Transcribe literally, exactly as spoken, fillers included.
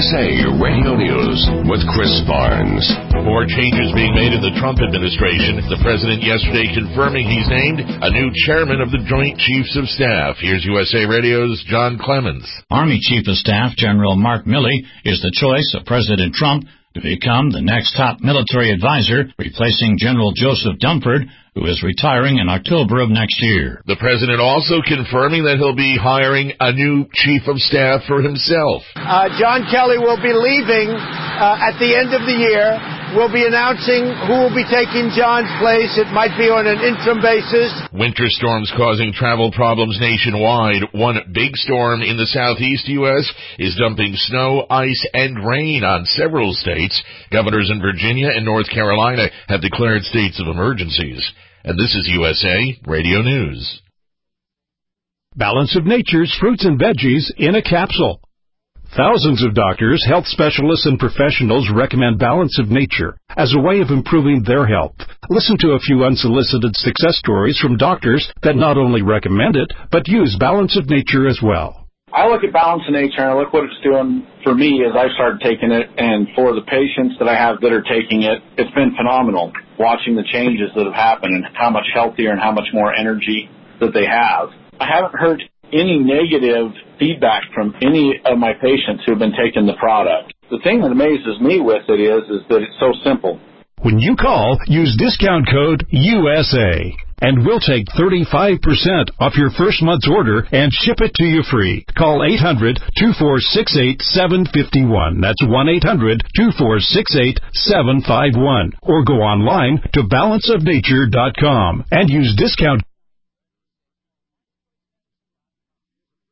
S A Radio News with Chris Barnes. More changes being made in the Trump administration. The president yesterday confirming he's named a new chairman of the Joint Chiefs of Staff. Here's U S A Radio's John Clemens. Army Chief of Staff General Mark Milley is the choice of President Trump to become the next top military advisor, replacing General Joseph Dunford, who is retiring in October of next year. The president also confirming that he'll be hiring a new chief of staff for himself. Uh, John Kelly will be leaving uh, at the end of the year. We'll be announcing who will be taking John's place. It might be on an interim basis. Winter storms causing travel problems nationwide. One big storm in the southeast U S is dumping snow, ice, and rain on several states. Governors in Virginia and North Carolina have declared states of emergencies. And this is U S A Radio News. Balance of Nature's fruits and veggies in a capsule. Thousands of doctors, health specialists, and professionals recommend Balance of Nature as a way of improving their health. Listen to a few unsolicited success stories from doctors that not only recommend it, but use Balance of Nature as well. I look at Balance of Nature and I look what it's doing for me as I started taking it, and for the patients that I have that are taking it, it's been phenomenal watching the changes that have happened and how much healthier and how much more energy that they have. I haven't heard any negative feedback from any of my patients who have been taking the product. The thing that amazes me with it is, is that it's so simple. When you call, use discount code U S A, and we'll take thirty-five percent off your first month's order and ship it to you free. Call eight hundred, two four six eight, seven five one. That's one eight hundred, two four six eight, seven five one. Or go online to balance of nature dot com and use discount